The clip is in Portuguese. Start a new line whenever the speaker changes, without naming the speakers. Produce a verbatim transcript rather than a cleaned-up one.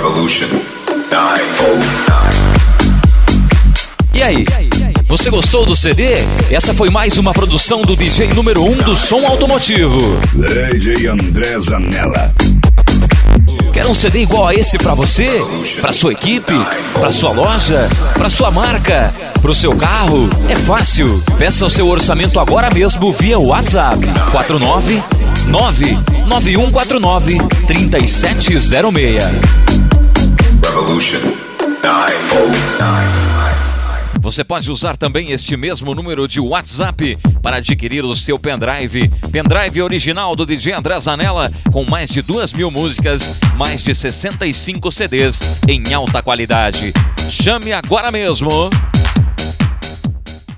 Revolution nove zero nove.
E aí, você gostou do C D? Essa foi mais uma produção do D J número um do som automotivo,
D J André Zanella.
Quer um C D igual a esse pra você? Pra sua equipe? Pra sua loja? Pra sua marca? Pro seu carro? É fácil. Peça o seu orçamento agora mesmo via WhatsApp quatro nove nove nove um quatro nove três sete zero seis.
Revolution nove zero nove.
Você pode usar também este mesmo número de WhatsApp para adquirir o seu pendrive. Pendrive original do D J André Zanella, com mais de duas mil músicas, mais de sessenta e cinco C Ds em alta qualidade. Chame agora mesmo!